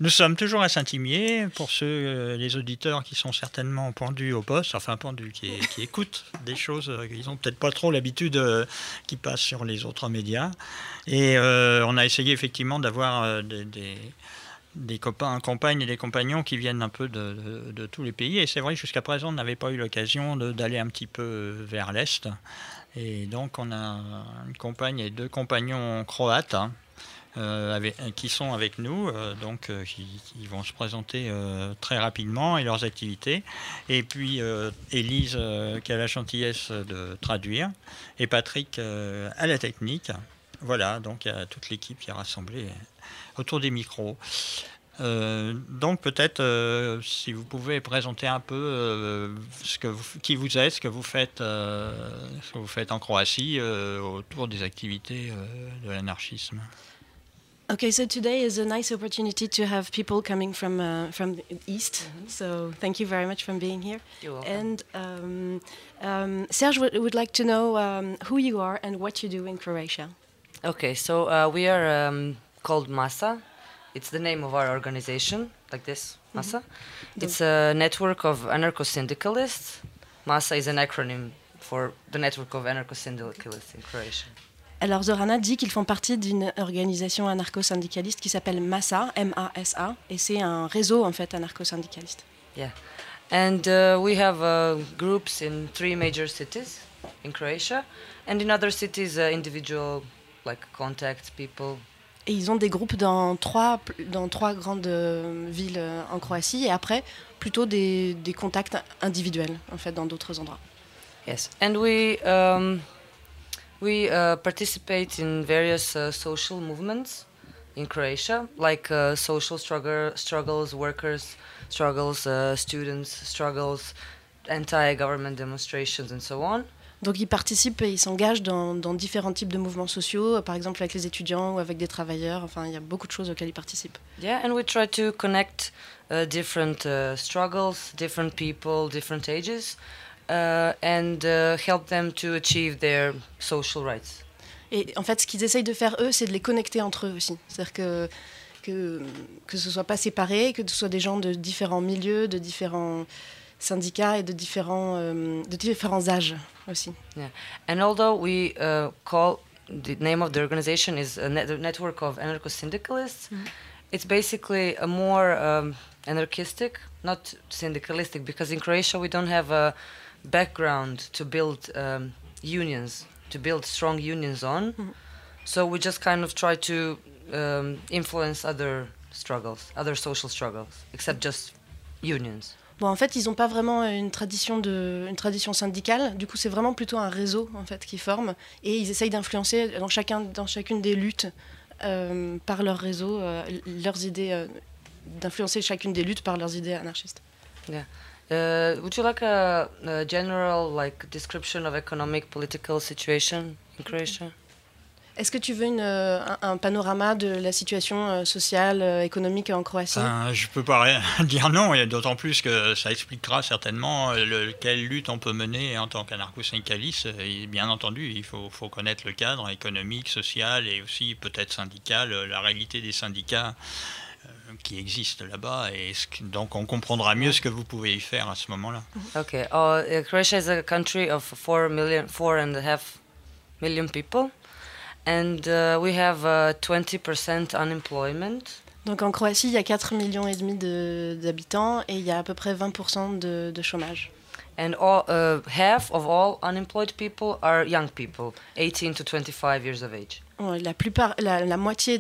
Nous sommes toujours à Saint-Imier, pour ceux, les auditeurs qui sont certainement pendus au poste, enfin pendus, qui écoutent des choses qu'ils n'ont peut-être pas trop l'habitude qui passent sur les autres médias. Et on a essayé effectivement d'avoir des copains, compagnes et des compagnons qui viennent un peu de tous les pays. Et c'est vrai que jusqu'à présent, on n'avait pas eu l'occasion d'aller un petit peu vers l'Est. Et donc, on a une compagne et deux compagnons croates, hein, qui sont avec nous, qui vont se présenter très rapidement et leurs activités. Et puis Élise qui a la gentillesse de traduire, et Patrick à la technique. Voilà, donc il y a toute l'équipe qui est rassemblée autour des micros. Donc peut-être si vous pouvez présenter un peu qui vous êtes, ce que vous faites en Croatie autour des activités de l'anarchisme. Okay, so today is a nice opportunity to have people coming from the East. So thank you very much for being here. You're welcome. And Serge would like to know who you are and what you do in Croatia. Okay, so we are called MASA. It's the name of our organization, like this, MASA. Mm-hmm. It's a network of anarcho-syndicalists. MASA is an acronym for the network of anarcho-syndicalists in Croatia. Alors Zorana dit qu'ils font partie d'une organisation anarcho-syndicaliste qui s'appelle MASA, M-A-S-A, et c'est un réseau en fait anarcho-syndicaliste. Yeah, and we have groups in 3 major cities in Croatia, and in other cities individual like contact people. Et ils ont des groupes dans trois grandes villes en Croatie, et après plutôt des contacts individuels en fait dans d'autres endroits. Yes, and we participate in various social movements in Croatia, like social struggles, workers' struggles, students' struggles, anti-government demonstrations, and so on. Donc ils participent et ils s'engagent dans différents types de mouvements sociaux, par exemple avec les étudiants ou avec des travailleurs. Enfin, il y a beaucoup de choses auxquelles ils participent. Yeah, and we try to connect different struggles, different people, different ages. And help them to achieve their social rights. Et en fait, ce qu'ils essayent de faire, eux, c'est de les connecter entre eux aussi. C'est-à-dire que ce soit pas séparé, que ce soit des gens de différents milieux, de différents syndicats et de différents âges aussi. Yeah. And although we call the name of the organization is a network of anarcho-syndicalists, it's basically a more anarchistic, not syndicalistic, because in Croatia we don't have a background to build unions, to build strong unions on. Mm-hmm. So we just kind of try to influence other struggles, other social struggles, except just unions. Bon, en fait, ils n'ont pas vraiment une tradition syndicale. Du coup, c'est vraiment plutôt un réseau en fait qui forme, et ils essayent d'influencer dans chacune des luttes par leur réseau, leurs idées, d'influencer chacune des luttes par leurs idées anarchistes. Yeah. Would you like a general description of economic political situation in Croatia? Est-ce que tu veux un panorama de la situation sociale, économique en Croatie? Je ne peux pas dire non, et d'autant plus que ça expliquera certainement quelle lutte on peut mener en tant qu'anarcho-syndicaliste. Et bien entendu, il faut connaître le cadre économique, social et aussi peut-être syndical, la réalité des syndicats qui existent là-bas, et donc on comprendra mieux ce que vous pouvez y faire à ce moment-là. Okay, Croatia is a country of 4.5 million people, and we have 20% unemployment. Donc en Croatie, il y a 4,5 millions d'habitants et il y a à peu près 20% de chômage. And half of all unemployed people are young people, 18 to 25 years of age. La moitié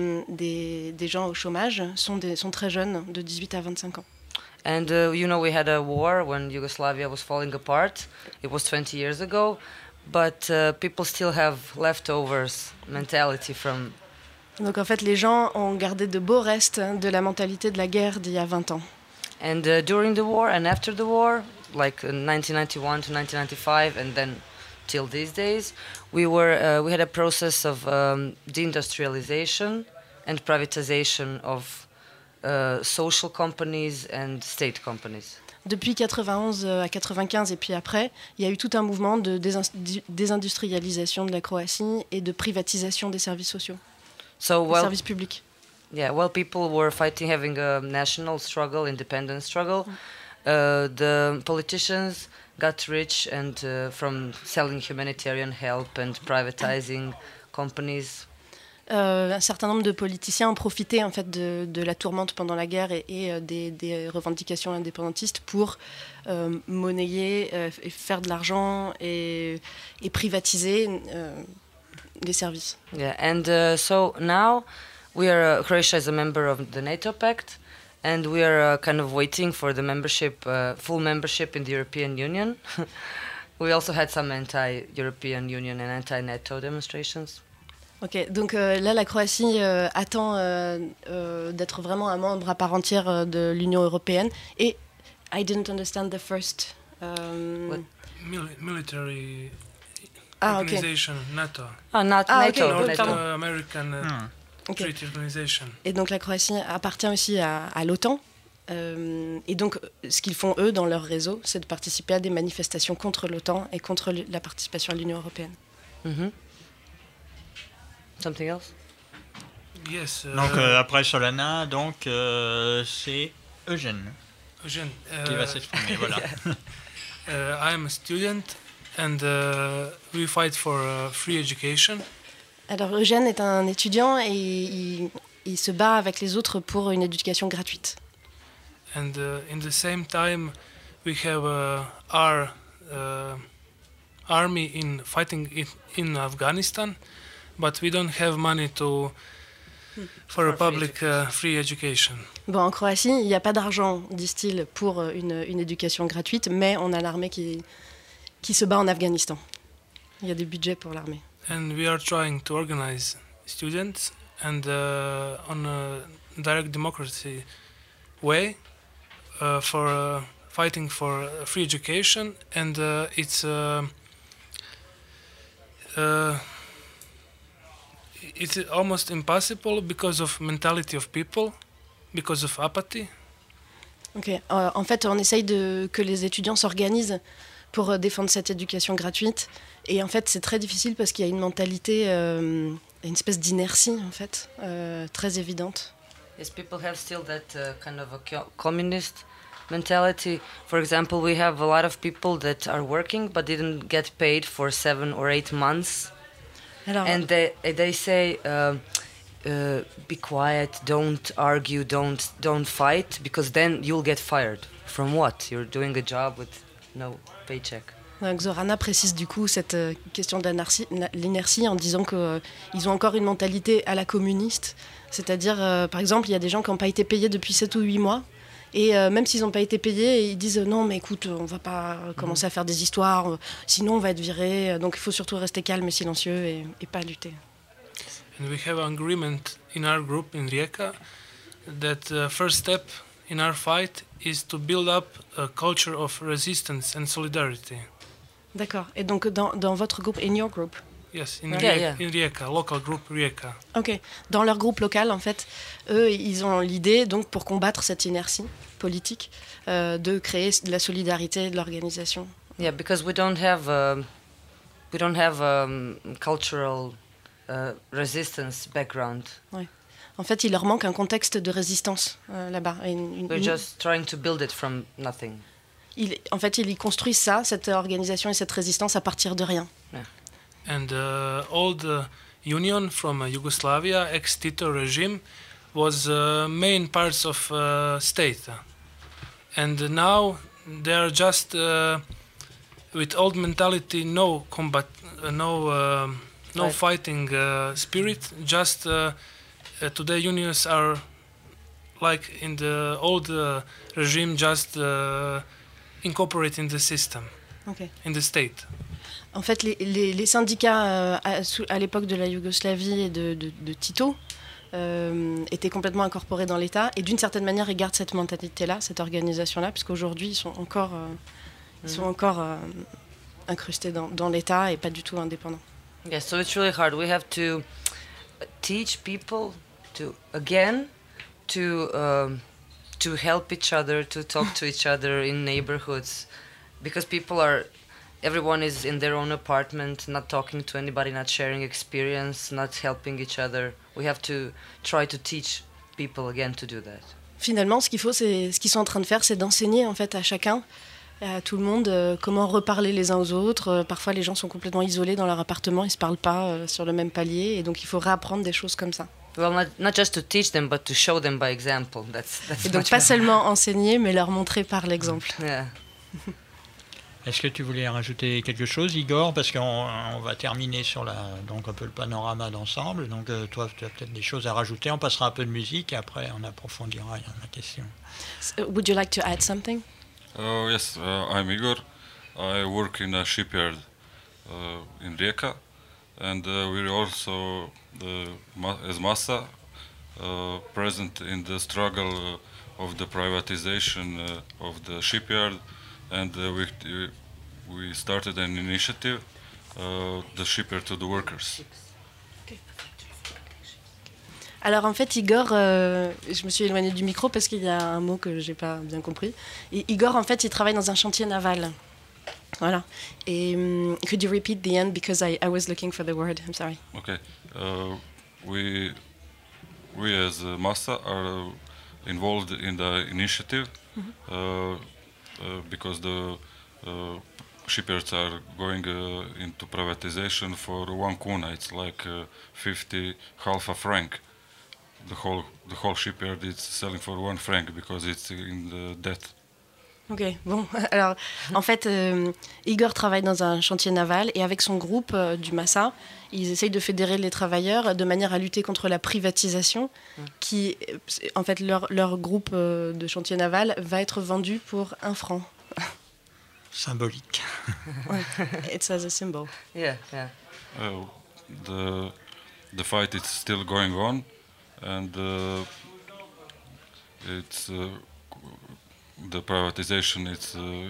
des gens au chômage sont très jeunes, de 18 à 25 ans. And we had a war when Yugoslavia was falling apart. It was 20 years ago, but people still have leftovers mentality from. Donc en fait, les gens ont gardé de beaux restes de la mentalité de la guerre d'il y a 20 ans. And during the war and after the war, like 1991 to 1995, and then till these days, we had a process of deindustrialization and privatization of social companies and state companies. Depuis 91 à 95 et puis après, il y a eu tout un mouvement de désindustrialisation de la Croatie et de privatisation des services sociaux, des services publics. Yeah, well, people were fighting, having a national struggle, independence struggle. The politicians got rich and from selling humanitarian help and privatizing companies. Un certain nombre de politiciens ont profité en fait de la tourmente pendant la guerre et des revendications indépendantistes pour monnayer, et faire de l'argent et privatiser des services. Yeah, and so now we are Croatia is a member of the NATO Pact, and we are kind of waiting for the membership, full membership in the European Union. We also had some anti-European Union and anti-NATO demonstrations. Ok, donc là la Croatie attend d'être vraiment un membre à part entière de l'Union européenne. Et I didn't understand the first. Military Ah, ok. organization, NATO. Oh, not Ah, NATO. okay, North good, pardon. American Ok. Treaty Organization. Et donc la Croatie appartient aussi à l'OTAN. Et donc ce qu'ils font eux dans leur réseau, c'est de participer à des manifestations contre l'OTAN et contre la participation à l'Union européenne. Mm-hmm. Something else? Yes. Donc après Solana, donc c'est Eugène Eugène, qui va s'exprimer. Voilà. I'm a student and we fight for free education. Alors Eugène est un étudiant et il se bat avec les autres pour une éducation gratuite. And in the same time, we have our army in fighting in Afghanistan, but we don't have money for a public free education. Bon, en Croatie, il n'y a pas d'argent, disent-ils, pour une éducation gratuite, mais on a l'armée qui se bat en Afghanistan. Il y a des budgets pour l'armée. And we are trying to organize students and on a direct democracy way for fighting for free education, and it's almost impossible because of mentality of people, because of apathy. Ok. En fait, on essaye que les étudiants s'organisent pour défendre cette éducation gratuite. Et en fait, c'est très difficile parce qu'il y a une mentalité, une espèce d'inertie, en fait, très évidente. Yes, people have still that kind of a communist mentality. For example, we have a lot of people that are working but didn't get paid for 7 or 8 months. Alors, And they say, be quiet, don't argue, don't fight, because then you'll get fired. From what? You're doing a job with no paycheck. donc Zorana précise du coup cette question de l'inertie en disant qu'ils ont encore une mentalité à la communiste. C'est-à-dire, par exemple, il y a des gens qui n'ont pas été payés depuis 7 ou 8 mois. Et même s'ils n'ont pas été payés, ils disent non, mais écoute, on ne va pas commencer à faire des histoires, sinon on va être viré. Donc il faut surtout rester calme et silencieux et pas lutter. And we have an agreement in our group in Rijeka that the first step in our fight is to build up a culture of resistance and solidarity. D'accord. Et donc dans votre groupe, in your group, Yes, in Rijeka, local group Rijeka. ok. Dans leur groupe local, en fait, eux, ils ont l'idée, donc pour combattre cette inertie politique, de créer de la solidarité, de l'organisation. Yeah, because we don't have cultural resistance background. En fait, il leur manque un contexte de résistance là-bas. Et We're just trying to build it from nothing. En fait, ils construisent ça, cette organisation et cette résistance à partir de rien. And all the union from Yugoslavia, ex-Tito regime, was main parts of state. And now they are just with old mentality, no combat, no fighting spirit. Just today unions are like in the old regime, just incorporating the system, in the state. En fait, les syndicats à l'époque de la Yougoslavie et de Tito étaient complètement incorporés dans l'État. Et d'une certaine manière, ils gardent cette mentalité-là, cette organisation-là, puisqu'aujourd'hui, ils sont encore incrustés dans l'État et pas du tout indépendants. Yeah, so it's really hard. We have to teach people to help each other, to talk to each other in neighborhoods, because everyone is in their own apartment, not talking to anybody, not sharing experience, not helping each other. We have to try to teach people again to do that. Finalement, ce qu'ils sont en train de faire, c'est d'enseigner en fait à chacun, à tout le monde, comment reparler les uns aux autres. Parfois, les gens sont complètement isolés dans leur appartement, ils se parlent pas sur le même palier, et donc il faut réapprendre des choses comme ça. Well, not just to teach them, but to show them by example. That's Et donc much pas better. seulement enseigner, mais leur montrer par l'exemple. Yeah. Est-ce que tu voulais rajouter quelque chose, Igor? Parce qu'on va terminer sur donc un peu le panorama d'ensemble. Donc toi, tu as peut-être des choses à rajouter. On passera un peu de musique et après on approfondira la question. Would you like to add something? Yes, I'm Igor. I work in a shipyard in Rijeka, and we're also, as Massa, present in the struggle of the privatization of the shipyard, and we started an initiative, the shipyard to the workers. Alors en fait, Igor, je me suis éloignée du micro parce qu'il y a un mot que j'ai pas bien compris. Et Igor, en fait, il travaille dans un chantier naval. Voilà. Et could you repeat the end because I was looking for the word. I'm sorry. Okay, we as Massa are involved in the initiative because the shipyards are going into privatization for 1 kuna. It's like 50 half a franc. The whole shipyard is selling for 1 franc because it's in the debt. Ok, bon. Alors, en fait, Igor travaille dans un chantier naval et avec son groupe du Massa, ils essayent de fédérer les travailleurs de manière à lutter contre la privatisation qui, en fait, leur groupe de chantier naval va être vendu pour 1 franc. Symbolique. It's as a symbol. Yeah, yeah. The fight is still going on, and it's the privatization. It's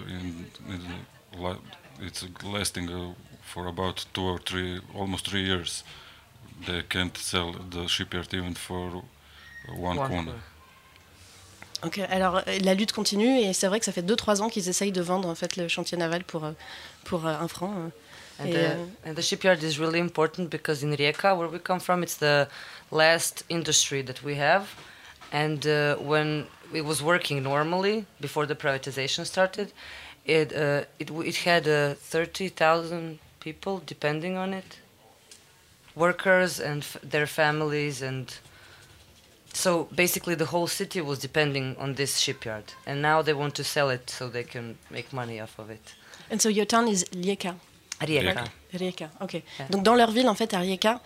it's lasting for about 2 or 3, almost 3 years. They can't sell the shipyard even for 1 kuna. Ok, alors la lutte continue et c'est vrai que ça fait 2-3 ans qu'ils essayent de vendre en fait le chantier naval pour 1 franc. And the shipyard is really important because in Rijeka, where we come from, it's the last industry that we have. And when it was working normally, before the privatization started, it had 30,000 people depending on it, workers and their families, and so basically the whole city was depending on this shipyard. And now they want to sell it so they can make money off of it. And so your town is Rijeka. Rijeka. Rijeka, ok. Yeah. Donc dans leur ville, en fait, à Rijeka,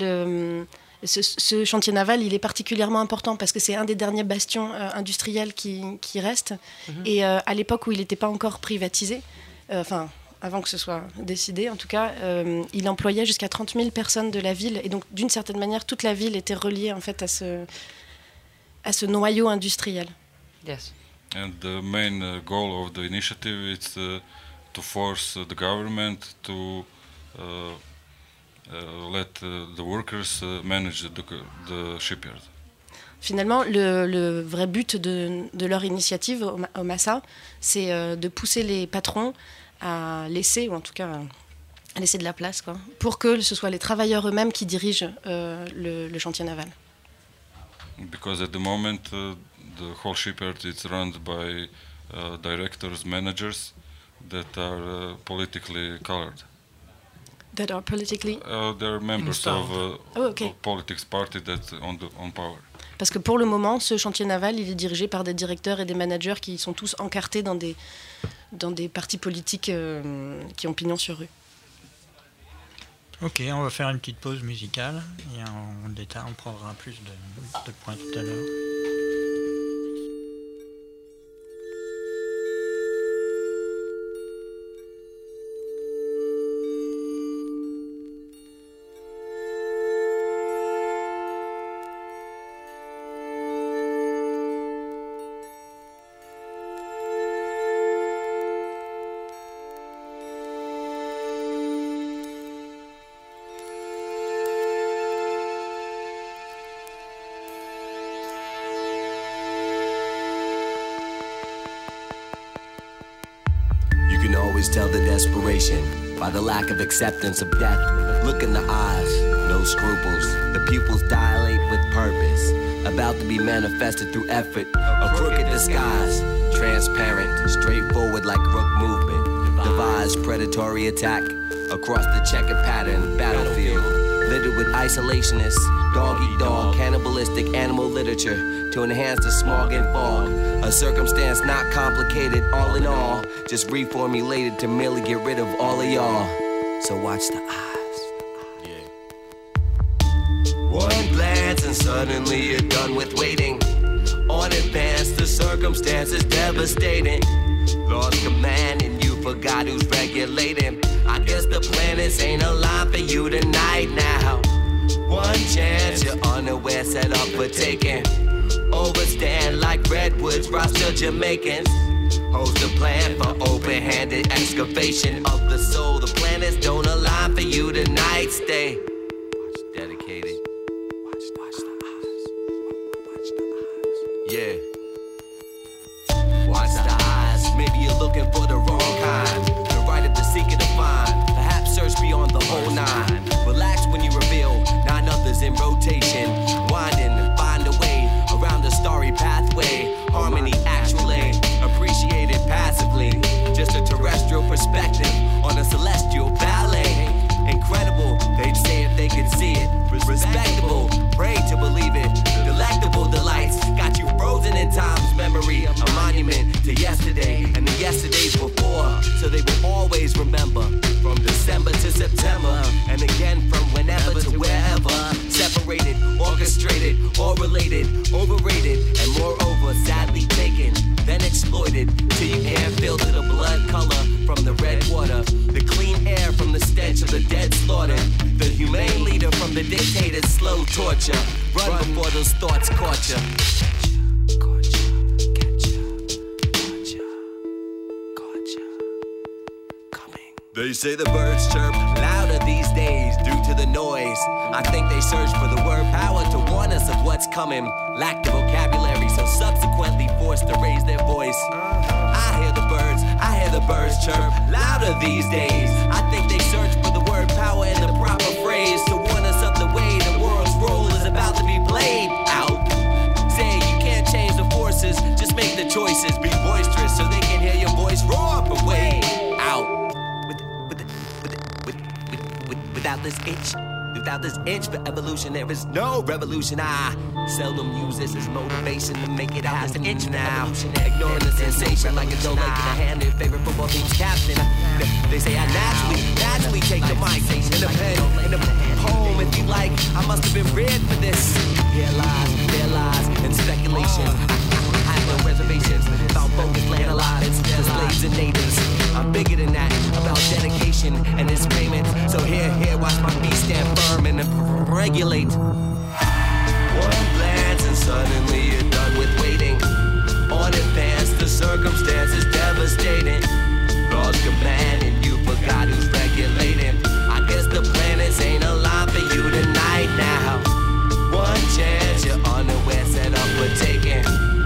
ce chantier naval, il est particulièrement important parce que c'est un des derniers bastions industriels qui reste. Et à l'époque où il n'était pas encore privatisé, enfin, avant que ce soit décidé en tout cas, il employait jusqu'à 30 000 personnes de la ville. Et donc, d'une certaine manière, toute la ville était reliée en fait à ce noyau industriel. Yes. And the main goal of the initiative is to force the government to let the workers manage the shipyard. Finalement, le vrai but de leur initiative au Massa, c'est de pousser les patrons à laisser, ou en tout cas à laisser de la place, quoi, pour que ce soit les travailleurs eux-mêmes qui dirigent le chantier naval. Because at the moment the whole shipyard is run by directors, managers that are politically colored. That are politically... They're members of okay. politics party that's on power. Parce que pour le moment, ce chantier naval, il est dirigé par des directeurs et des managers qui sont tous encartés dans des partis politiques qui ont pignon sur rue. Ok, on va faire une petite pause musicale et on prendra plus de points tout à l'heure. Tell the desperation by the lack of acceptance of death. Look in the eyes, no scruples. The pupils dilate with purpose. about to be manifested through effort. A crooked disguise, transparent, straightforward like rook movement. Devised predatory attack across the checkered pattern battlefield. Littered with isolationists, dog-eat-dog, cannibalistic animal literature to enhance the smog and fog. A circumstance not complicated, all in all, just reformulated to merely get rid of all of y'all. So watch the eyes. One glance and suddenly you're done with waiting. On advance, the circumstance is devastating. Lost command and you forgot who's regulating. I guess the planets ain't aligned for you tonight now. One chance, you're unaware, set up for taking. Overstand like redwoods, roster Jamaicans. Host a plan for open-handed excavation of the soul. The planets don't align for you tonight. Stay dedicated. Watch the eyes. Watch the eyes. Yeah. Watch the eyes. Maybe you're looking for the wrong kind. The right of the seeker to find. Perhaps search beyond the whole nine. Relax when you reveal 9 others in rotation. Winding, find a way around the starry pathway. Harmony actually appreciated passively. Just a terrestrial perspective on a celestial ballet. Incredible, they'd say if they could see it. Respectable, pray to believe it. Delectable delights got you frozen in time's memory. A monument to yesterday and the yesterdays before. So they will always remember from December to September. And again from whenever to wherever. Separated, orchestrated, or related. Overrated and moreover sadly taken. Then exploited till you can't feel the blood color from the red water. The clean air from the stench of the dead slaughtered. The humane leader from the dictator's slow torture. Run before those thoughts caught ya. They say the birds chirp louder these days due to the noise. I think they search for the word power to warn us of what's coming. Lack the vocabulary, so subsequently forced to raise their voice. I hear the birds chirp louder these days. I think they search for the word power in the proper phrase to warn us of the way the world's role is about to be played out. Say you can't change the forces, just make the choices. Be boisterous so they can hear your voice roar up and way out. Without this itch for evolution, there is no revolution. I seldom use this as motivation to make it happen now. Ignoring the sensation like a dough like in a hand, their favorite football team's captain. They say I naturally take the mic in a pen, in a poem if you like. I must have been reared for this. Here lies, and speculation. I have no reservations about focused land alive. The slaves and natives. I'm bigger than that, about dedication and its payment. So here, watch my feet stand firm and regulate. One glance and suddenly you're done with waiting. On advance, the circumstance is devastating. Lost command and you forgot who's regulating. I guess the planets ain't aligned for you tonight now. One chance, you're unaware, set up for taking.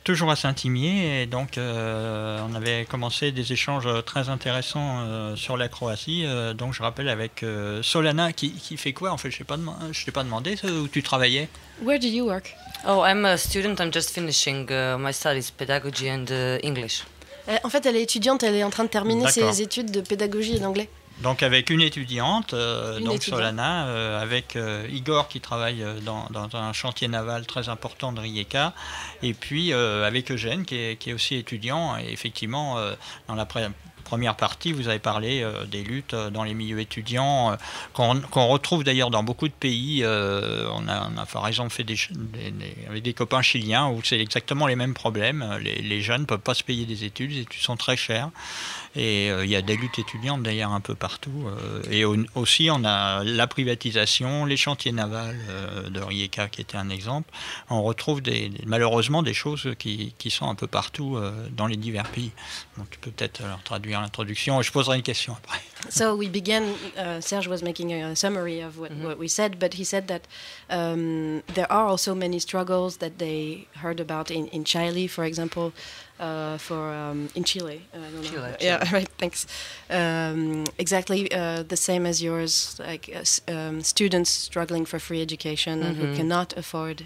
toujours à Saint-Imier, et donc on avait commencé des échanges très intéressants sur la Croatie. Donc je rappelle avec Solana qui fait quoi en fait. Je t'ai pas demandé où tu travaillais. Where do you work? Oh, I'm a student. I'm just finishing my studies, pedagogy and English. En fait, elle est étudiante, elle est en train de terminer D'accord. ses études de pédagogie et d'anglais. Donc avec une étudiante, donc étudiante. Solana, avec Igor qui travaille dans un chantier naval très important de Rijeka, et puis avec Eugène qui est aussi étudiant. Et effectivement, dans la première partie, vous avez parlé des luttes dans les milieux étudiants, qu'on retrouve d'ailleurs dans beaucoup de pays. On a par exemple fait avec des copains chiliens où c'est exactement les mêmes problèmes. Les jeunes ne peuvent pas se payer des études, les études sont très chères. Et il y a des luttes étudiantes d'ailleurs un peu partout. Et aussi, on a la privatisation, les chantiers navals de Rijeka qui était un exemple. On retrouve malheureusement des choses qui sont un peu partout dans les divers pays. Donc tu peux peut-être leur traduire l'introduction et je poserai une question après. So we began, Serge was making a summary of what we said, but he said that there are also many struggles that they heard about in Chile, for example, in Chile. I don't know. Chile. Yeah, right, thanks. Exactly the same as yours, like students struggling for free education and who cannot afford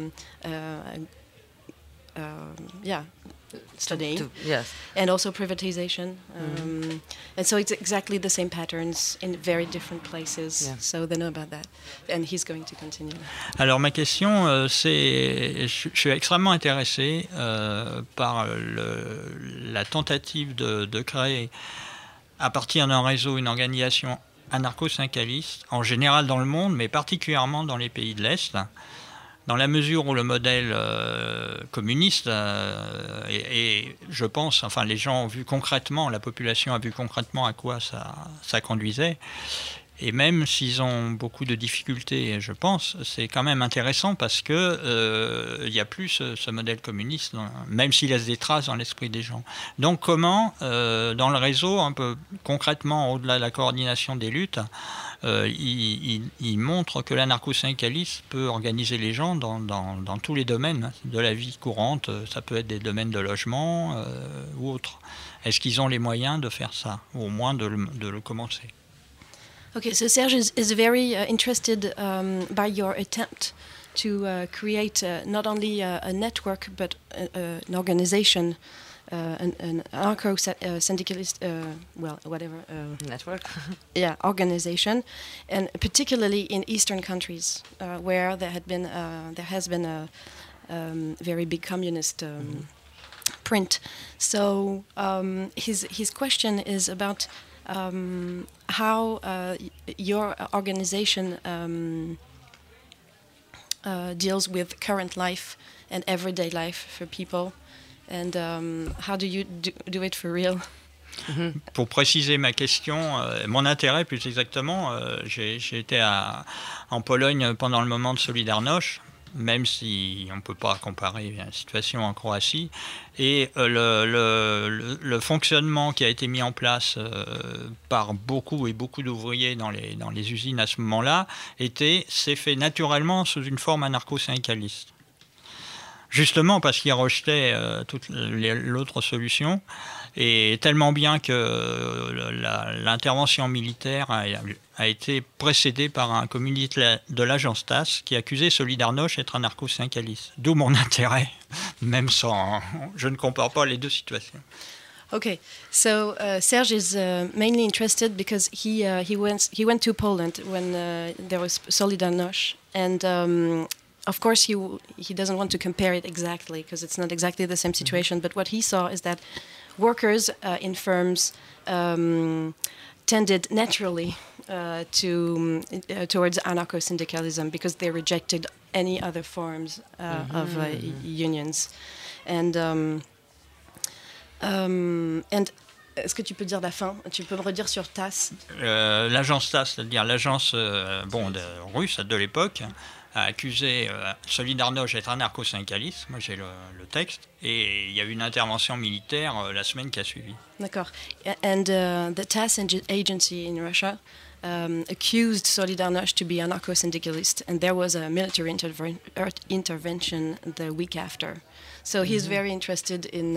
studying. Yes. And also privatization. And so it's exactly the same patterns in very different places. Yeah. So they know about that. And he's going to continue. Alors ma question, c'est, je suis extrêmement intéressé par la tentative de créer à partir d'un réseau une organisation anarcho-syndicaliste, en général dans le monde, mais particulièrement dans les pays de l'Est, dans la mesure où le modèle communiste, et je pense, enfin les gens ont vu concrètement, la population a vu concrètement à quoi ça conduisait, et même s'ils ont beaucoup de difficultés, je pense, c'est quand même intéressant parce que il y a plus ce modèle communiste, même s'il laisse des traces dans l'esprit des gens. Donc comment, dans le réseau, un peu concrètement, au-delà de la coordination des luttes, il montre que l'anarcho-syndicalisme peut organiser les gens dans tous les domaines de la vie courante. Ça peut être des domaines de logement ou autres. Est-ce qu'ils ont les moyens de faire ça, ou au moins de le commencer? Okay, so Serge is very interested by your attempt to create not only a network but an organization, an anarcho-syndicalist, Network. organization, and particularly in Eastern countries where there has been a very big communist print. So his question is about how your organization deals with current life and everyday life for people, and how do you do it for real? Pour préciser ma question, mon intérêt plus exactement, j'ai été en Pologne pendant le moment de Solidarność, même si on ne peut pas comparer la situation en Croatie, et le fonctionnement qui a été mis en place par beaucoup d'ouvriers dans les usines à ce moment-là s'est fait naturellement sous une forme anarcho-syndicaliste. Justement parce qu'il rejetait toute l'autre solution, et tellement bien que l'intervention militaire a été précédée par un communiqué de l'agence TASS qui accusait Solidarność d'être anarcho-syndicaliste. D'où mon intérêt, même sans... Je ne compare pas les deux situations. Okay, so Serge is mainly interested because he went to Poland when there was Solidarność, and of course he doesn't want to compare it exactly because it's not exactly the same situation. But what he saw is that workers in firms tended naturally towards anarcho-syndicalism because they rejected any other forms of unions, and est-ce que tu peux dire la fin? Tu peux me redire sur TASS? L'agence TASS, c'est-à-dire l'agence russe de l'époque, a accusé Solidarność d'être anarcho-syndicaliste. Moi j'ai le texte, et il y a eu une intervention militaire la semaine qui a suivi. D'accord. And the TASS agency in Russia accused Solidarność to be anarcho-syndicalist, and there was a military intervention the week after. So he's very interested in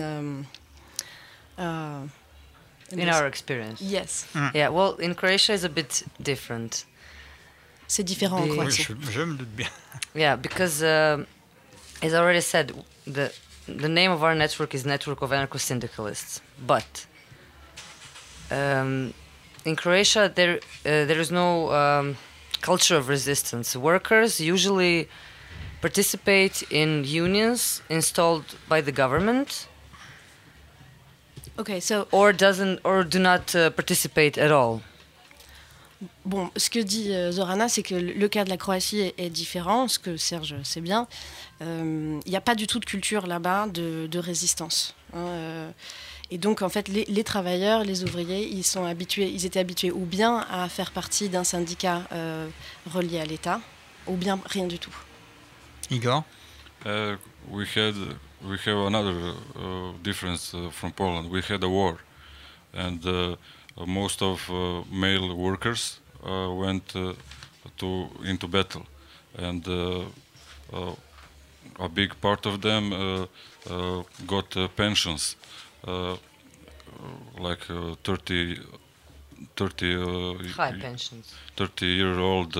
our experience. Yes. Yeah, well, in Croatia is a bit different. C'est différent en Oui, Croatie. Je me doute bien. Yeah, because as I already said, the name of our network is Network of Anarcho-Syndicalists. But in Croatia, there is no culture of resistance. Workers usually participate in unions installed by the government, Okay, so or do not participate at all. bon, ce que dit Zorana, c'est que le cas de la Croatie est différent, ce que Serge sait bien. Il n'y a pas du tout de culture là-bas de résistance. Et donc, en fait, les travailleurs, les ouvriers, ils étaient habitués ou bien à faire partie d'un syndicat relié à l'État, ou bien rien du tout. Igor? We have another difference from Poland. We had a war, and most of male workers went into battle, and a big part of them got pensions, like 30 High pensions. 30-year-old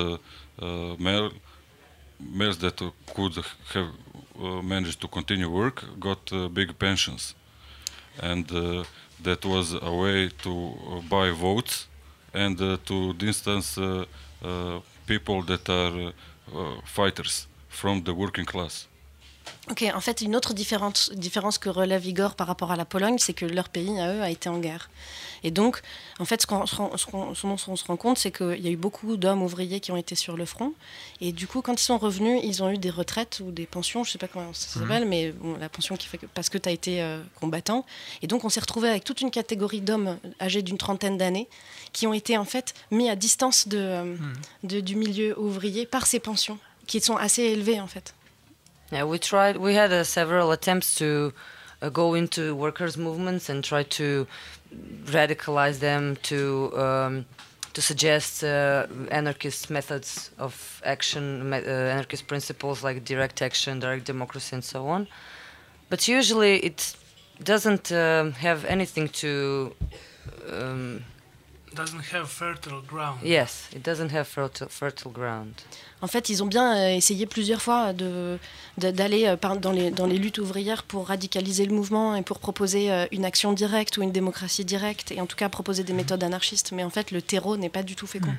males that could have managed to continue work got big pensions, and that was a way to buy votes and to distance people that are fighters from the working class. Ok, en fait, une autre différence que relève Igor par rapport à la Pologne, c'est que leur pays, à eux, a été en guerre. Et donc, en fait, ce dont on se rend compte, c'est qu'il y a eu beaucoup d'hommes ouvriers qui ont été sur le front. Et du coup, quand ils sont revenus, ils ont eu des retraites ou des pensions, je ne sais pas comment ça s'appelle, mais bon, la pension qui fait parce que tu as été combattant. Et donc, on s'est retrouvé avec toute une catégorie d'hommes âgés d'une trentaine d'années qui ont été, en fait, mis à distance du milieu ouvrier par ces pensions, qui sont assez élevées, en fait. Yeah, we had several attempts to go into workers' movements and try to radicalize them, to suggest anarchist methods of action, anarchist principles like direct action, direct democracy, and so on. But usually it doesn't have anything to... Doesn't have fertile ground. Yes, it doesn't have fertile ground. En fait, ils ont bien essayé plusieurs fois d'aller dans les luttes ouvrières pour radicaliser le mouvement et pour proposer une action directe ou une démocratie directe, et en tout cas proposer des méthodes anarchistes. Mais en fait, le terreau n'est pas du tout fécond.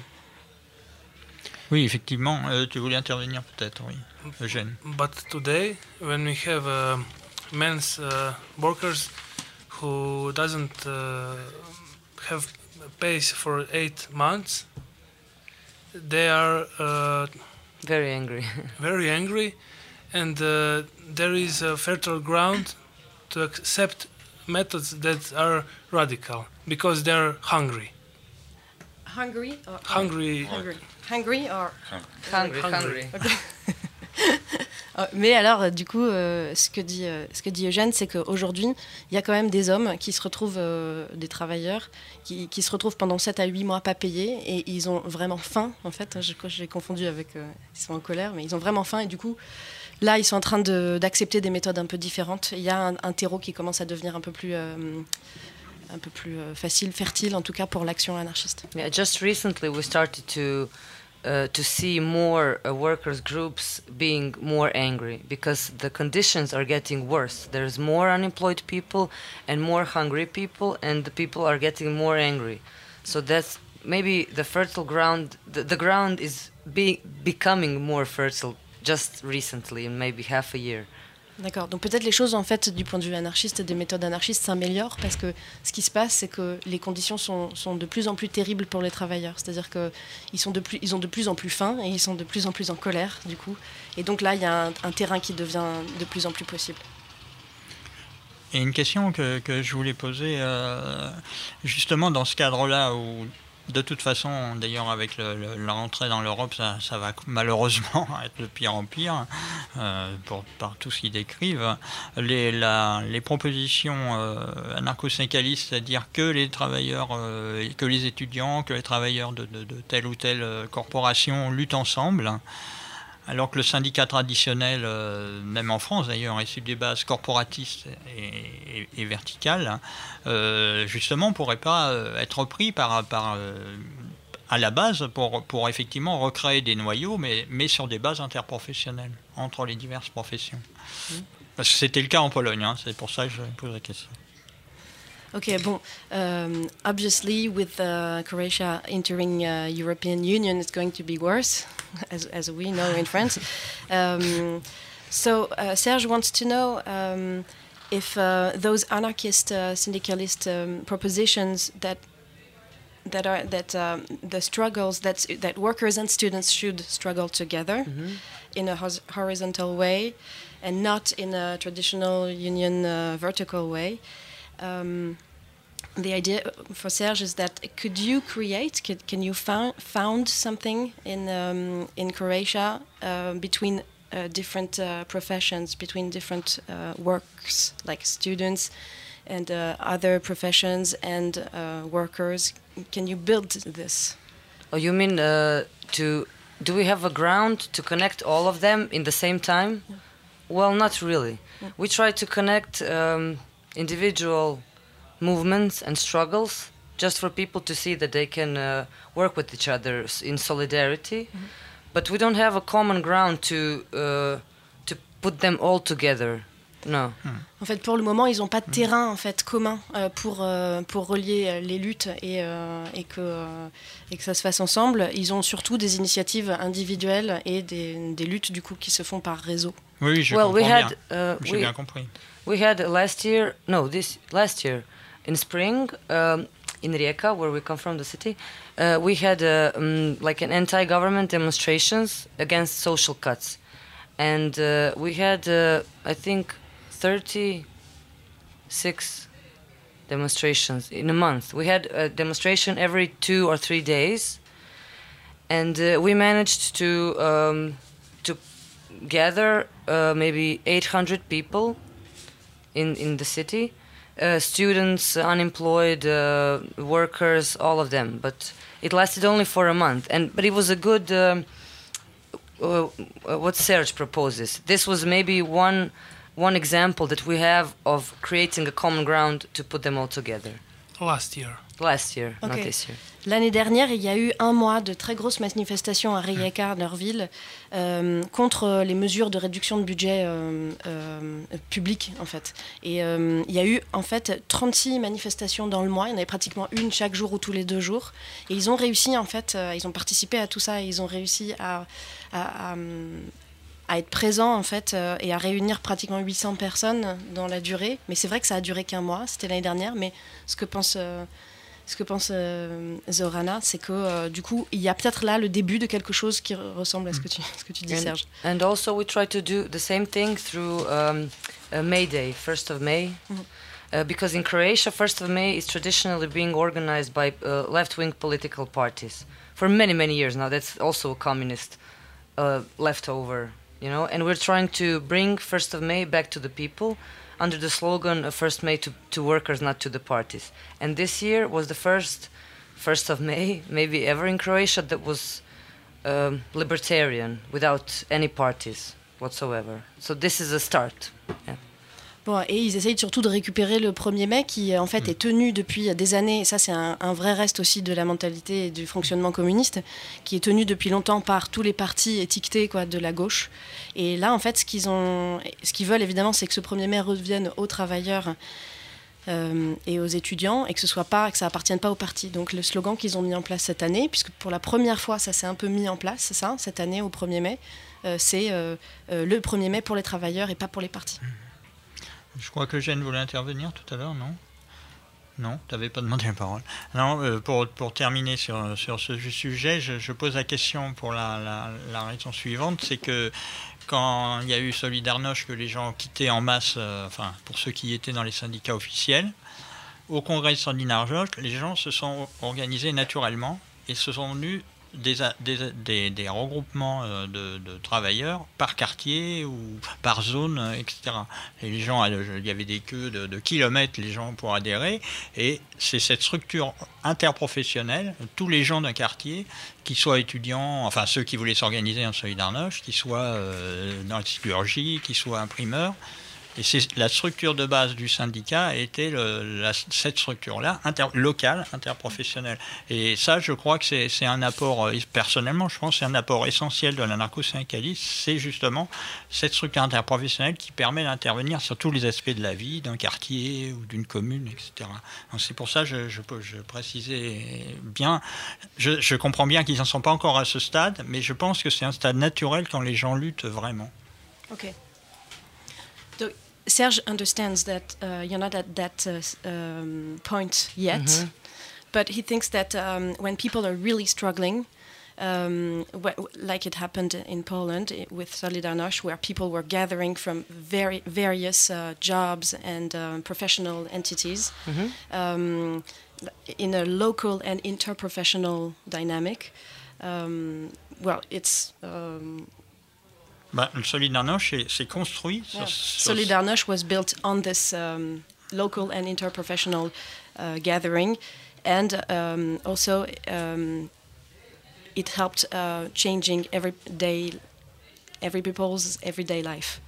Oui, effectivement. Tu voulais intervenir peut-être, oui, Eugène. But today, when we have men's workers who doesn't have pay for 8 months, they are very angry. Very angry, and there is a fertile ground to accept methods that are radical because they're hungry. Hungry or Hungry. Hungry or Hungry. Okay. Mais alors, du coup, ce que dit Eugène, c'est qu'aujourd'hui, il y a quand même des hommes qui se retrouvent, des travailleurs, qui se retrouvent pendant 7 à 8 mois pas payés, et ils ont vraiment faim, en fait. J'ai confondu avec... ils sont en colère, mais ils ont vraiment faim, et du coup, là, ils sont en train d'accepter des méthodes un peu différentes. Il y a un terreau qui commence à devenir un peu plus facile, fertile, en tout cas pour l'action anarchiste. Yeah, just recently we started to see more workers' groups being more angry because the conditions are getting worse. There's more unemployed people and more hungry people, and the people are getting more angry. So that's maybe the fertile ground. The ground is becoming more fertile just recently, in maybe half a year. D'accord, donc peut-être les choses, en fait, du point de vue anarchiste, des méthodes anarchistes s'améliorent, parce que ce qui se passe, c'est que les conditions sont de plus en plus terribles pour les travailleurs. C'est-à-dire qu'ils ont de plus en plus faim, et ils sont de plus en plus en colère, du coup. Et donc là, il y a un terrain qui devient de plus en plus possible. Et une question que je voulais poser, justement dans ce cadre-là où De toute façon, d'ailleurs, avec la rentrée dans l'Europe, ça va malheureusement être de pire en pire, par tout ce qu'ils décrivent. Les propositions anarcho-syndicalistes, c'est-à-dire que les travailleurs, que les étudiants, que les travailleurs de telle ou telle corporation luttent ensemble, alors que le syndicat traditionnel, même en France d'ailleurs, est sur des bases corporatistes et verticales, justement, ne pourrait pas être repris à la base pour effectivement recréer des noyaux, mais sur des bases interprofessionnelles, entre les diverses professions. Parce que c'était le cas en Pologne, hein, c'est pour ça que je pose la question. Okay, bon, obviously with Croatia entering European Union, it's going to be worse, as we know in France. So Serge wants to know if those anarchist syndicalist propositions that the struggles that workers and students should struggle together in a horizontal way and not in a traditional union vertical way. The idea for Serge is that can you found something in Croatia between different professions, between different works, like students and other professions and workers? Can you build this? Oh, you mean do we have a ground to connect all of them in the same time? Yeah. Well, not really. Yeah. We try to connect individual movements and struggles just for people to see that they can work with each other in solidarity. But we don't have a common ground to put them all together. No. En fait, pour le moment, ils n'ont pas de terrain en fait commun pour relier les luttes et que ça se fasse ensemble. Ils ont surtout des initiatives individuelles et des luttes du coup qui se font par réseau. Oui, je comprends bien. J'ai bien compris. We had last year in spring in Rijeka, where we come from, the city. We had like an anti-government demonstrations against social cuts, and we had I think 36 demonstrations in a month. We had a demonstration every 2 or 3 days, and we managed to gather maybe 800 people in the city, students, unemployed, workers, all of them. But it lasted only for a month, but it was a good. What Serge proposes. This was maybe one example that we have of creating a common ground to put them all together. Last year, okay. Not this year. L'année dernière, il y a eu un mois de très grosses manifestations à Rijeka, leur ville, contre les mesures de réduction de budget public, en fait. Et il y a eu, en fait, 36 manifestations dans le mois. Il y en avait pratiquement une chaque jour ou tous les 2 jours. Et ils ont réussi, en fait, ils ont participé à tout ça. Et ils ont réussi à être présents, en fait, et à réunir pratiquement 800 personnes dans la durée. Mais c'est vrai que ça a duré qu'un mois. C'était l'année dernière. Mais ce que pense Zorana, c'est que du coup, il y a peut-être là le début de quelque chose qui ressemble à ce que tu dis, Serge. And also we try to do the same thing through May Day, 1st of May. Because in Croatia, 1st of May is traditionally being organized by left-wing political parties. For many, many years now. That's also a communist leftover, you know. And we're trying to bring 1st of May back to the people under the slogan 1st May to workers, not to the parties. And this year was the first 1st of May, maybe ever in Croatia, that was libertarian, without any parties whatsoever. So this is a start. Yeah. Bon, et ils essayent surtout de récupérer le 1er mai qui en fait est tenu depuis des années, et ça c'est un vrai reste aussi de la mentalité et du fonctionnement communiste, qui est tenu depuis longtemps par tous les partis étiquetés quoi, de la gauche. Et là en fait ce qu'ils veulent évidemment c'est que ce 1er mai revienne aux travailleurs et aux étudiants, et que ça appartienne pas aux partis. Donc le slogan qu'ils ont mis en place cette année, puisque pour la première fois ça s'est un peu mis en place, c'est ça, cette année au 1er mai, c'est le 1er mai pour les travailleurs et pas pour les partis. Je crois que Jeanne voulait intervenir tout à l'heure, non ? Non, tu n'avais pas demandé la parole. Non, pour terminer sur ce sujet, je pose la question pour la raison suivante, c'est que quand il y a eu Solidarność, que les gens ont quitté en masse, enfin pour ceux qui étaient dans les syndicats officiels, au congrès de Solidar-Josch, les gens se sont organisés naturellement et se sont venus des regroupements de travailleurs par quartier ou par zone, etc. Et les gens, il y avait des queues de kilomètres, les gens pour adhérer, et c'est cette structure interprofessionnelle, tous les gens d'un quartier, qui soient étudiants, enfin ceux qui voulaient s'organiser en Solidarność, qui soient dans la sidérurgie, qui soient imprimeurs. Et c'est la structure de base du syndicat était cette structure-là, locale, interprofessionnelle. Et ça, je crois que c'est un apport, personnellement, je pense que c'est un apport essentiel de l'anarcho-syndicalisme, c'est justement cette structure interprofessionnelle qui permet d'intervenir sur tous les aspects de la vie, d'un quartier ou d'une commune, etc. Donc c'est pour ça que je précisais bien, je comprends bien qu'ils n'en sont pas encore à ce stade, mais je pense que c'est un stade naturel quand les gens luttent vraiment. Okay. So Serge understands that you're not at that point yet, but he thinks that when people are really struggling, like it happened in Poland with Solidarność, where people were gathering from various jobs and professional entities in a local and interprofessional dynamic, well, it's... Le Solidarność s'est construit. Solidarność was built on this local and interprofessional gathering, and also it helped changing every people's everyday life.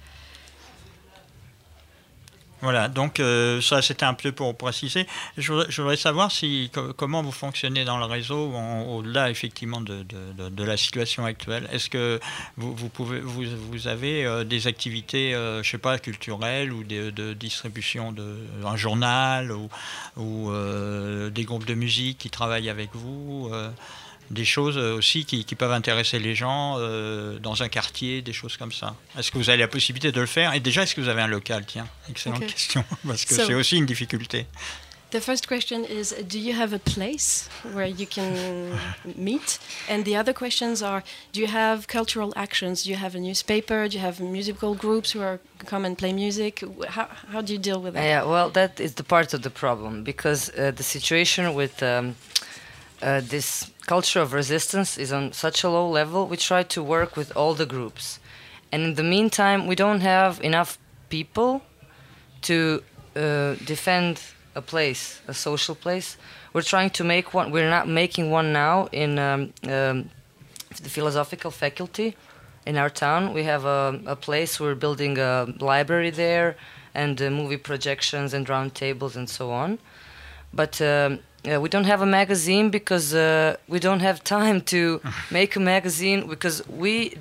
Voilà, donc ça c'était un peu pour préciser. Je voudrais savoir comment vous fonctionnez dans le réseau au-delà effectivement de la situation actuelle. Est-ce que vous avez des activités, je sais pas, culturelles ou de distribution d'un journal ou des groupes de musique qui travaillent avec vous des choses aussi qui peuvent intéresser les gens dans un quartier, des choses comme ça. Est-ce que vous avez la possibilité de le faire? Et déjà, est-ce que vous avez un local? Tiens, excellente question, parce que c'est aussi une difficulté. The first question is, do you have a place where you can meet? And the other questions are, do you have cultural actions? Do you have a newspaper? Do you have musical groups who come and play music? How do you deal with that? Yeah, well, that is the part of the problem, because the situation with this culture of resistance is on such a low level. We try to work with all the groups, and in the meantime we don't have enough people to defend a place, a social place. We're trying to make one. We're not making one now in the philosophical faculty in our town. We have a place. We're building a library there, and movie projections and round tables and so on, but we don't have a magazine because we don't have time to make a magazine, because we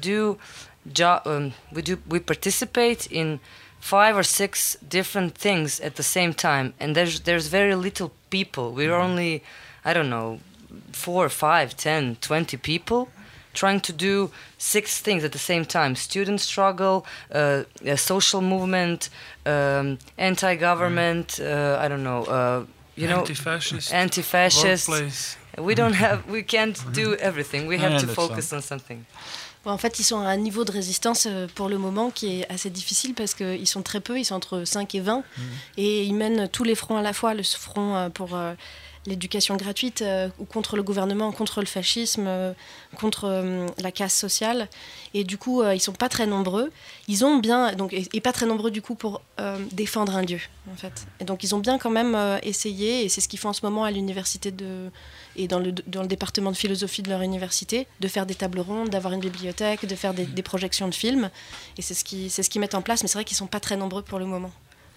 participate in 5 or 6 different things at the same time, and there's very little people. We're only, I don't know, 4, 5, 10, 20 people trying to do 6 things at the same time: student struggle, a social movement, anti-government, I don't know, anti-fascist. We can't do everything. We have to focus on something. En fait, ils sont à un niveau de résistance pour le moment qui est assez difficile parce qu'ils sont très peu, ils sont entre 5 et 20, et ils mènent tous les fronts à la fois, le front pour l'éducation gratuite, ou contre le gouvernement, contre le fascisme, contre la casse sociale. Et du coup, ils sont pas très nombreux. Ils ont bien, donc, et pas très nombreux du coup pour défendre un lieu, en fait. Et donc, ils ont bien quand même essayé, et c'est ce qu'ils font en ce moment à l'université et dans le département de philosophie de leur université, de faire des tables rondes, d'avoir une bibliothèque, de faire des projections de films. Et c'est ce qu'ils mettent en place, mais c'est vrai qu'ils sont pas très nombreux pour le moment.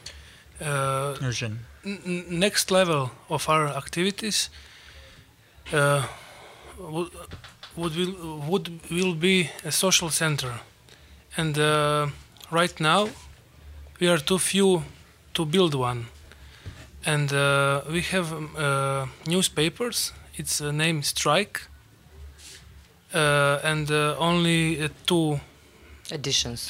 Next level of our activities will be a social center, and right now we are too few to build one, and we have newspapers. Its name Strike, and only 2 editions.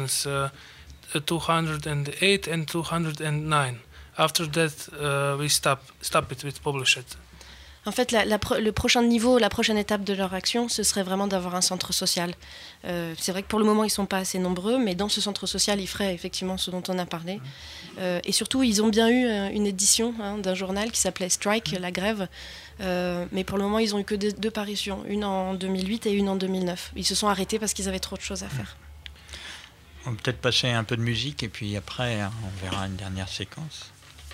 208 and 209. After that, we stop it with publish it. En fait, le prochain niveau, la prochaine étape de leur action, ce serait vraiment d'avoir un centre social. C'est vrai que pour le moment, ils ne sont pas assez nombreux, mais dans ce centre social, ils feraient effectivement ce dont on a parlé. Et surtout, ils ont bien eu une édition d'un journal qui s'appelait Strike, la grève. Mais pour le moment, ils n'ont eu que deux parutions, une en 2008 et une en 2009. Ils se sont arrêtés parce qu'ils avaient trop de choses à faire. On va peut-être passer un peu de musique et puis après, on verra une dernière séquence.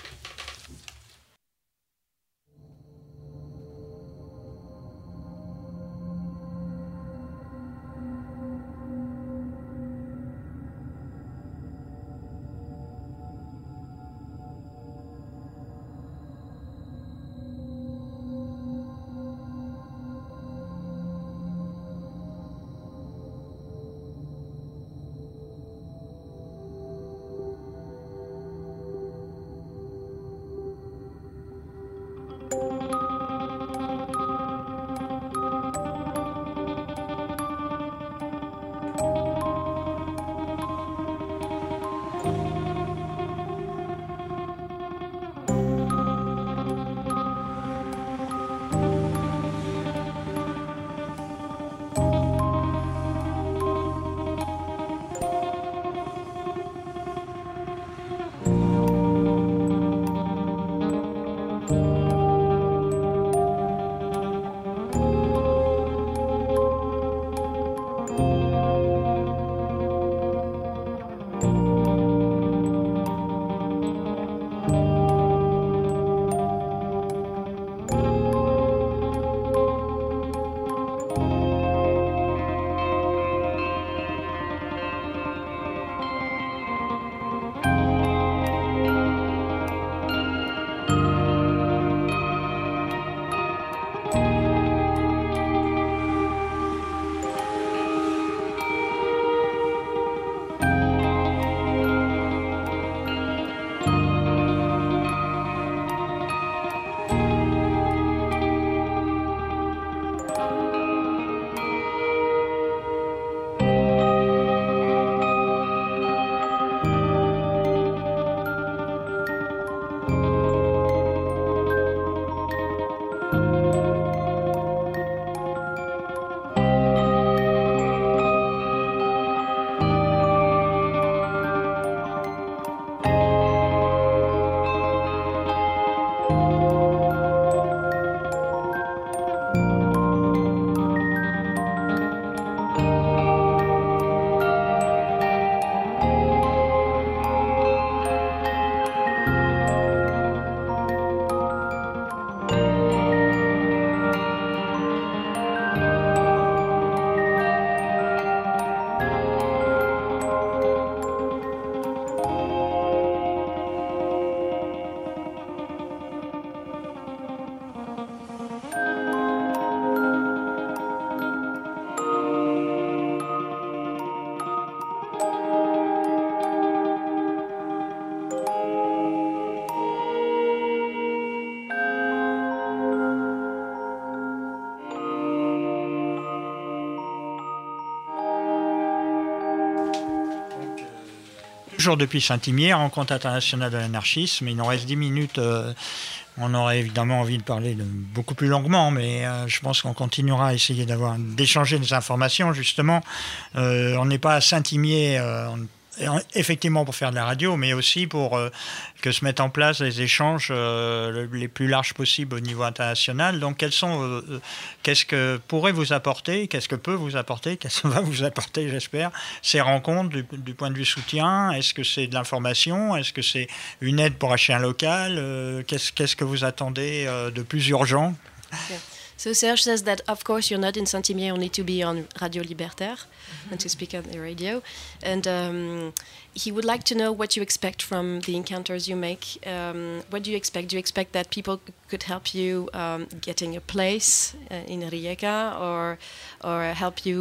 Toujours depuis Saint-Imier, rencontre internationale de l'anarchisme. Il nous reste 10 minutes. On aurait évidemment envie de parler beaucoup plus longuement, mais je pense qu'on continuera à essayer d'échanger des informations. Justement, on n'est pas à Saint-Imier effectivement pour faire de la radio, mais aussi pour que se mettent en place des échanges les plus larges possibles au niveau international. Donc, qu'est-ce que pourrait vous apporter, qu'est-ce que peut vous apporter, qu'est-ce que va vous apporter, j'espère, ces rencontres du point de vue soutien? Est-ce que c'est de l'information? Est-ce que c'est une aide pour acheter un local? Qu'est-ce que vous attendez de plus urgent? Okay. So Serge says that, of course, you're not in Saint-Imier only to be on Radio Libertaire and to speak on the radio. And he would like to know what you expect from the encounters you make. What do you expect? Do you expect that people could help you getting a place in Rijeka or help you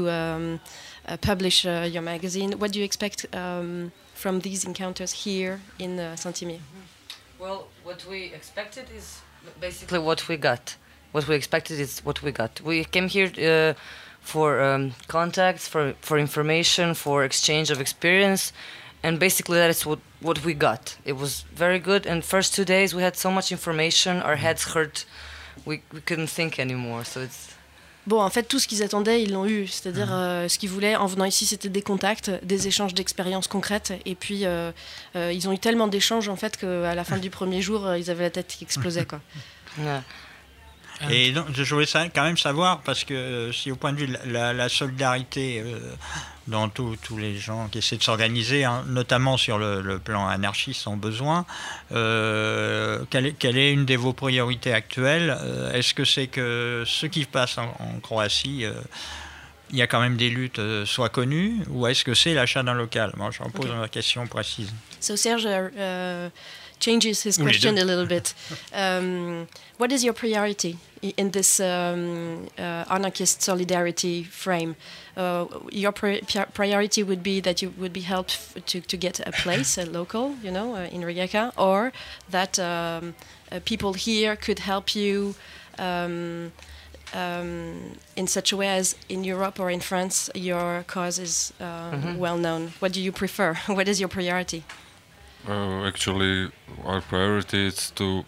publish your magazine? What do you expect from these encounters here in Saint-Imier? Well, what we expected is basically what we got. What we expected is what we got. We came here for contacts, for information, for exchange of experience, and basically that is what we got. It was very good, and first 2 days we had so much information, our heads hurt we couldn't think anymore. So it's Bon, en fait, tout ce qu'ils attendaient, ils l'ont eu. C'est-à-dire, ce qu'ils voulaient en venant ici, c'était des contacts, des échanges d'expériences concrètes. Et puis, ils ont eu tellement d'échanges, en fait, qu'à la fin du premier jour, ils avaient la tête qui explosait, quoi. yeah. Et donc, je voulais quand même savoir, parce que si au point de vue de la solidarité dont tous les gens qui essaient de s'organiser, hein, notamment sur le plan anarchiste, ont besoin, quelle est une de vos priorités actuelles? Est-ce que c'est que ce qui passe en Croatie, il y a quand même des luttes soient connues, ou est-ce que c'est l'achat d'un local? Moi, je pose une question précise. So Serge changes his question a little bit. What is your priority in this anarchist solidarity frame? Your priority would be that you would be helped to get a place, a local, in Rijeka, or that people here could help you in such a way as in Europe or in France, your cause is well known. What do you prefer? What is your priority? Actually, our priority is to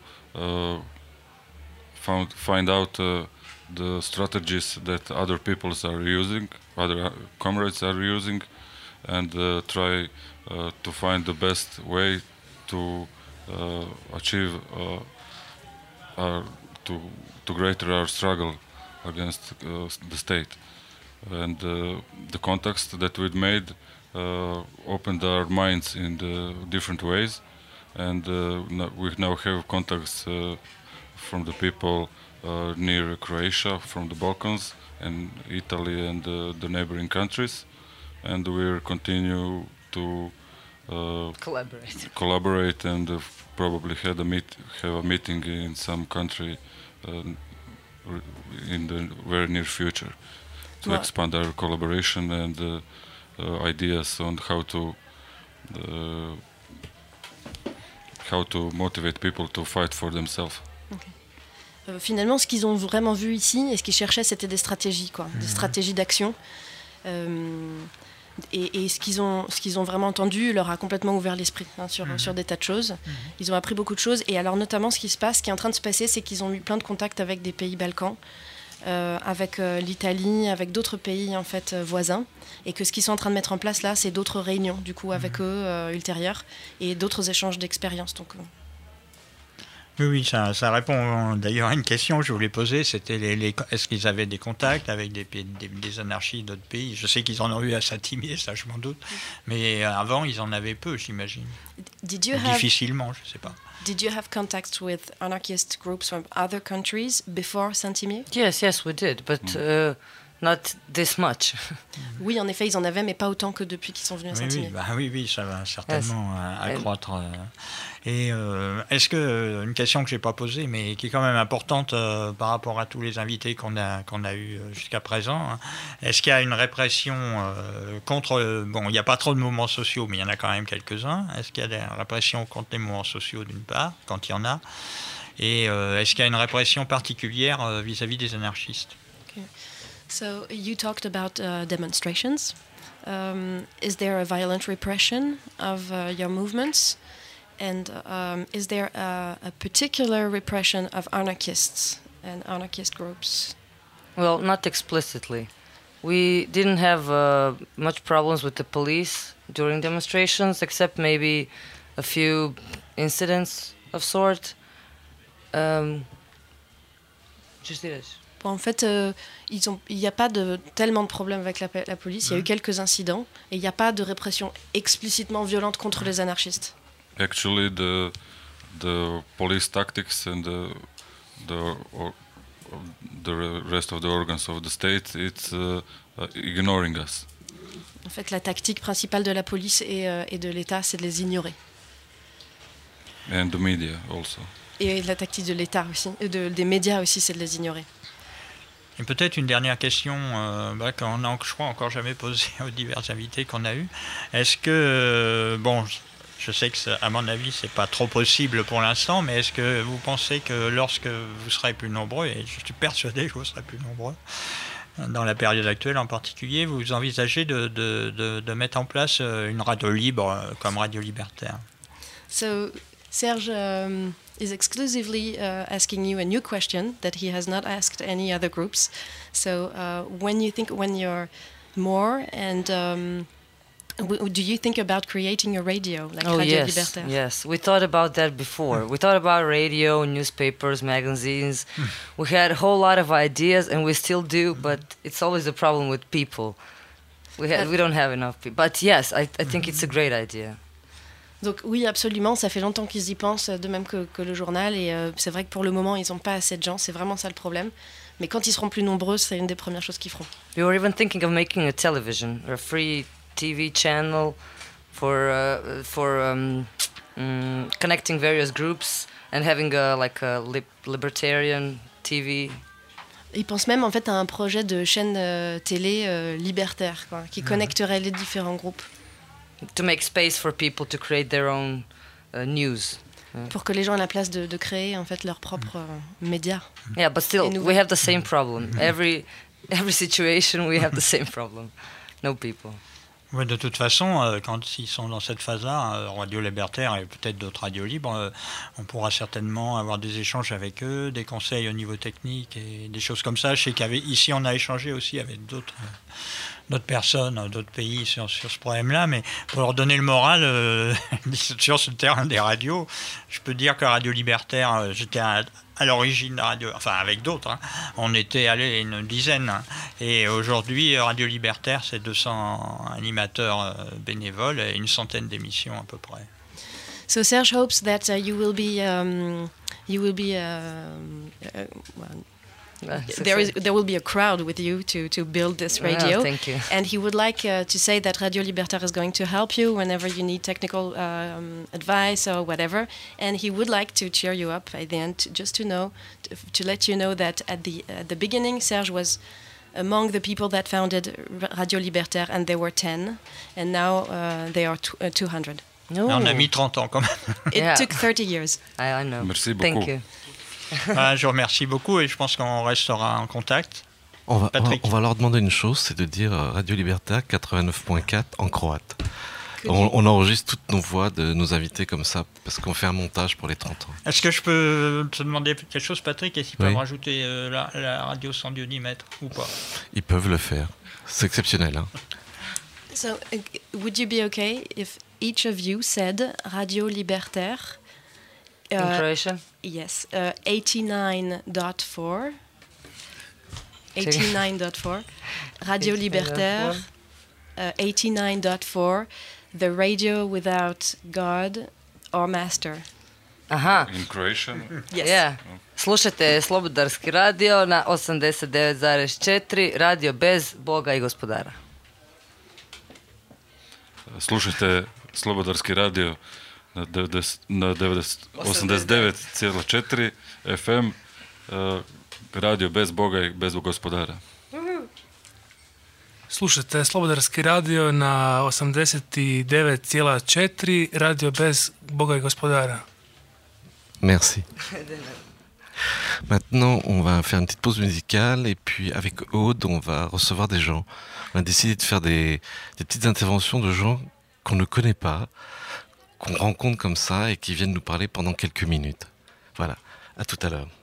find out the strategies that other peoples are using, other comrades are using, and try to find the best way to achieve to greater our struggle against the state. And the contacts that we've made opened our minds in the different ways, and we now have contacts from the people near Croatia, from the Balkans, and Italy and the neighboring countries, and we'll continue to collaborate and probably have a meeting in some country in the very near future to expand our collaboration and ideas on how to motivate people to fight for themselves. Okay. Finalement, ce qu'ils ont vraiment vu ici et ce qu'ils cherchaient, c'était des stratégies, des stratégies d'action. Et ce qu'ils ont vraiment entendu leur a complètement ouvert l'esprit sur des tas de choses. Ils ont appris beaucoup de choses. Et alors, notamment, ce qui est en train de se passer, c'est qu'ils ont eu plein de contacts avec des pays Balkans, avec l'Italie, avec d'autres pays en fait voisins, et que ce qu'ils sont en train de mettre en place là, c'est d'autres réunions du coup avec eux ultérieures et d'autres échanges d'expériences. Donc oui, ça répond d'ailleurs à une question que je voulais poser, c'était est-ce qu'ils avaient des contacts avec des anarchistes d'autres pays? Je sais qu'ils en ont eu à Saint-Imier, ça je m'en doute, mais avant ils en avaient peu, j'imagine. Difficilement, je ne sais pas. Did you have contacts with anarchist groups from other countries before Saint-Imier? Yes, we did, but not this much. Oui, en effet, ils en avaient, mais pas autant que depuis qu'ils sont venus à Saint-Imier. Oui, ça va certainement accroître. Et est-ce que, une question que je n'ai pas posée, mais qui est quand même importante par rapport à tous les invités qu'on a eus jusqu'à présent, hein, est-ce qu'il y a une répression contre... Bon, il n'y a pas trop de mouvements sociaux, mais il y en a quand même quelques-uns. Est-ce qu'il y a des répressions contre les mouvements sociaux, d'une part, quand il y en a? Et est-ce qu'il y a une répression particulière vis-à-vis des anarchistes? Okay. So you talked about demonstrations. Is there a violent repression of your movements? And is there a particular repression of anarchists and anarchist groups? Well, not explicitly. We didn't have much problems with the police during demonstrations, except maybe a few incidents of sort. Just it. Bon, en fait, il n'y a pas tellement de problèmes avec la police. Il y a eu quelques incidents et il n'y a pas de répression explicitement violente contre les anarchistes. Actually, the police tactics and the rest of the organs of the state, it's ignoring us. En fait, la tactique principale de la police et de l'État, c'est de les ignorer. And the media also. Et la tactique de l'État aussi, des médias aussi, c'est de les ignorer. Et peut-être une dernière question qu'on n'a, je crois, encore jamais posée aux divers invités qu'on a eus. Est-ce que, bon, je sais que à mon avis, c'est pas trop possible pour l'instant, mais est-ce que vous pensez que lorsque vous serez plus nombreux, et je suis persuadé que vous serez plus nombreux, dans la période actuelle en particulier, vous envisagez de mettre en place une radio libre comme Radio Libertaire? So, Serge is exclusively asking you a new question that he has not asked any other groups. So when you're more and do you think about creating a radio like Radio Libertaire? Yes, we thought about that before. We thought about radio, newspapers, magazines. We had a whole lot of ideas, and we still do, but it's always a problem with people. We don't have enough people. But yes, I think it's a great idea. Donc oui, absolument, ça fait longtemps qu'ils y pensent, de même que le journal, et c'est vrai que pour le moment, ils n'ont pas assez de gens, c'est vraiment ça le problème. Mais quand ils seront plus nombreux, c'est une des premières choses qu'ils feront. We were even thinking of making a television, a free TV channel for connecting various groups and having a libertarian TV. Ils pensent même en fait à un projet de chaîne télé libertaire, quoi, qui connecterait les différents groupes. To make space for people to create their own news. Pour que les gens aient la place de créer en fait leurs propres médias. Yeah, but still, we have the same problem. Every situation, we have the same problem. No people. Ouais, de toute façon, quand ils sont dans cette phase-là, Radio Libertaire et peut-être d'autres radios libres, on pourra certainement avoir des échanges avec eux, des conseils au niveau technique et des choses comme ça. Je sais qu'ici, on a échangé aussi avec d'autres personnes, d'autres pays sur ce problème-là, mais pour leur donner le moral sur ce terrain des radios, je peux dire que Radio Libertaire, j'étais à l'origine de Radio, enfin avec d'autres, on était allé une dizaine, et aujourd'hui Radio Libertaire c'est 200 animateurs bénévoles et une centaine d'émissions à peu près. So Serge hopes that you will be there will be a crowd with you to build this radio. Oh, thank you. And he would like to say that Radio Libertaire is going to help you whenever you need technical advice or whatever. And he would like to cheer you up at the end, just to let you know that at the beginning, Serge was among the people that founded Radio Libertaire, and there were 10, and now they are 200. No. On a mis 30 ans quand même. It took 30 years. I know. Merci beaucoup. Thank you. Je vous remercie beaucoup et je pense qu'on restera en contact. On va leur demander une chose, c'est de dire Radio Libertaire 89.4 en croate. On enregistre toutes nos voix de nos invités comme ça, parce qu'on fait un montage pour les 30 ans. Est-ce que je peux te demander quelque chose, Patrick? Est-ce qu'ils peuvent rajouter la radio sans diodimètre ou pas? Ils peuvent le faire. C'est exceptionnel. Hein. So, would you be okay if each of you said Radio Libertaire? In Croatian? Yes, 89.4. 89.4. Radio Libertaire, 89.4. The radio without God or master. Aha. In Croatian? Yes. Yeah. Slušajte Slobodarski radio na 89.4, radio bez Boga i gospodara. Slušajte Slobodarski radio na 89.4 FM, radio bez Boga i bez gospodara. Slušajte Slobodarski radio na 89.4, radio bez Boga i gospodara. Merci. Maintenant, on va faire une petite pause musicale et puis avec Aude, on va recevoir des gens. On a décidé de faire des petites interventions de gens qu'on ne connaît pas, qu'on rencontre comme ça et qui viennent nous parler pendant quelques minutes. Voilà, à tout à l'heure.